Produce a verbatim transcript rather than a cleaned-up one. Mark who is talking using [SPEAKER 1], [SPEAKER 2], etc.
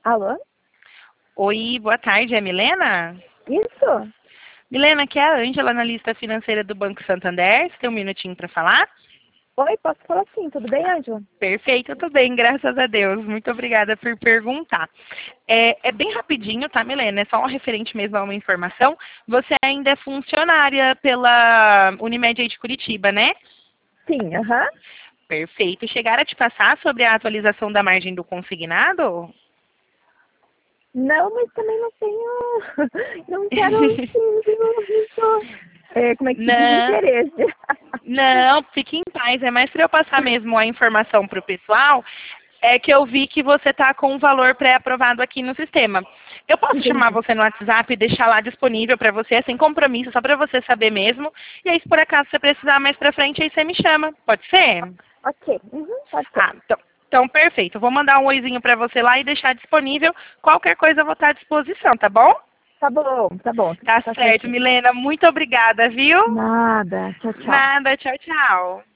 [SPEAKER 1] Alô?
[SPEAKER 2] Oi, boa tarde, é Milena?
[SPEAKER 1] Isso?
[SPEAKER 2] Milena, aqui é a Ângela, analista financeira do Banco Santander. Você tem um minutinho para falar?
[SPEAKER 1] Oi, posso falar sim, tudo bem, Ângela?
[SPEAKER 2] Perfeito, tudo bem, graças a Deus. Muito obrigada por perguntar. É, é bem rapidinho, tá, Milena? É só um referente mesmo a uma informação. Você ainda é funcionária pela Unimed aí de Curitiba, né?
[SPEAKER 1] Sim, aham.
[SPEAKER 2] Perfeito. Chegaram a te passar sobre a atualização da margem do consignado?
[SPEAKER 1] Não, mas também não tenho. Não quero sim, viu? É, como é que se diz
[SPEAKER 2] Não.
[SPEAKER 1] interesse?
[SPEAKER 2] Não, fique em paz. É mais para eu passar mesmo a informação para o pessoal. É que eu vi que você está com um valor pré-aprovado aqui no sistema. Eu posso chamar
[SPEAKER 1] Entendi.
[SPEAKER 2] você no WhatsApp e deixar lá disponível para você, sem compromisso, só para você saber mesmo. E aí, se por acaso você precisar mais para frente, aí você me chama. Pode ser?
[SPEAKER 1] Ok, uhum, pode ser.
[SPEAKER 2] Ah, então, então perfeito. Eu vou mandar um oizinho para você lá e deixar disponível. Qualquer coisa eu vou estar à disposição, tá bom?
[SPEAKER 1] Tá bom, tá bom,
[SPEAKER 2] Tá
[SPEAKER 1] tá
[SPEAKER 2] certo,
[SPEAKER 1] certinho.
[SPEAKER 2] Milena. Muito obrigada, viu?
[SPEAKER 1] Nada, tchau, tchau.
[SPEAKER 2] Nada. Tchau, tchau.